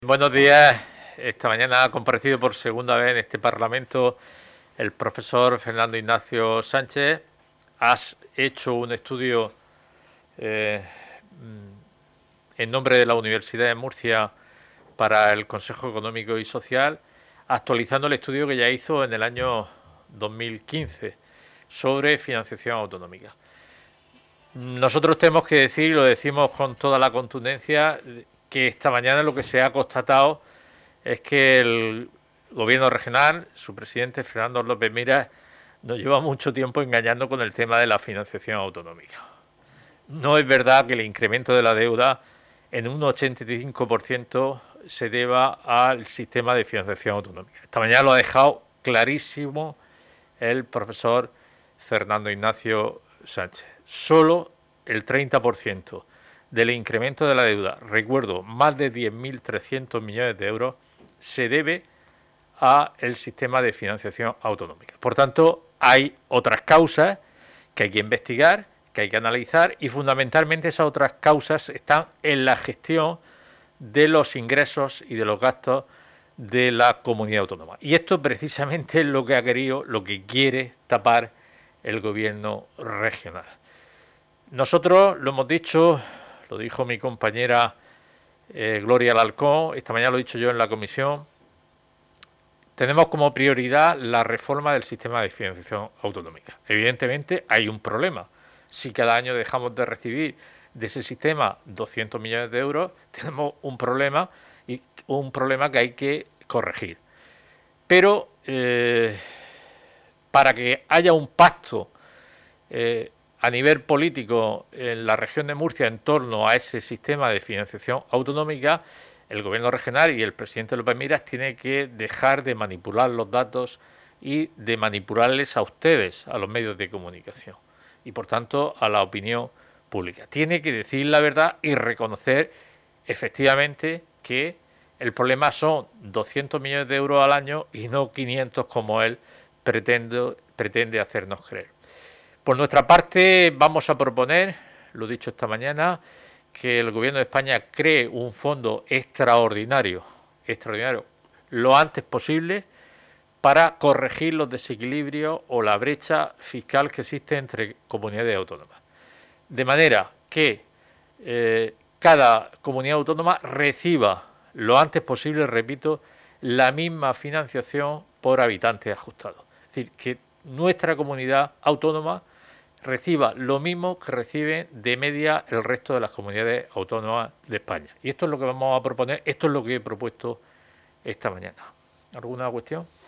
Buenos días. Esta mañana ha comparecido por segunda vez en este Parlamento el profesor Fernando Ignacio Sánchez. Has hecho un estudio eh, en nombre de la Universidad de Murcia para el Consejo Económico y Social, actualizando el estudio que ya hizo en el año 2015 sobre financiación autonómica. Nosotros tenemos que decir, y lo decimos con toda la contundencia, que esta mañana lo que se ha constatado es que el gobierno regional, su presidente Fernando López Miras, nos lleva mucho tiempo engañando con el tema de la financiación autonómica. No es verdad que el incremento de la deuda en un 85% se deba al sistema de financiación autonómica. Esta mañana lo ha dejado clarísimo el profesor Fernando Ignacio Sánchez. Solo el 30% del incremento de la deuda, recuerdo, más de 10.300 millones de euros, se debe al sistema de financiación autonómica. Por tanto, hay otras causas que hay que investigar, que hay que analizar, y fundamentalmente esas otras causas están en la gestión de los ingresos y de los gastos de la comunidad autónoma. Y esto precisamente es lo que ha querido, lo que quiere tapar el gobierno regional. Nosotros lo hemos dicho, lo dijo mi compañera Gloria Alarcón, esta mañana lo he dicho yo en la comisión, tenemos como prioridad la reforma del sistema de financiación autonómica. Evidentemente hay un problema. Si cada año dejamos de recibir de ese sistema 200 millones de euros, tenemos un problema, y un problema que hay que corregir. Pero para que haya un pacto a nivel político en la región de Murcia en torno a ese sistema de financiación autonómica, el gobierno regional y el presidente López Miras tiene que dejar de manipular los datos y de manipularles a ustedes, a los medios de comunicación, y por tanto a la opinión pública. Tiene que decir la verdad y reconocer efectivamente que el problema son 200 millones de euros al año y no 500 como él pretende hacernos creer. Por nuestra parte vamos a proponer, lo he dicho esta mañana, que el Gobierno de España cree un fondo extraordinario, lo antes posible, para corregir los desequilibrios o la brecha fiscal que existe entre comunidades autónomas. De manera que cada comunidad autónoma reciba lo antes posible, repito, la misma financiación por habitante ajustado. Es decir, que nuestra comunidad autónoma reciba lo mismo que recibe de media el resto de las comunidades autónomas de España. Y esto es lo que vamos a proponer, esto es lo que he propuesto esta mañana. ¿Alguna cuestión?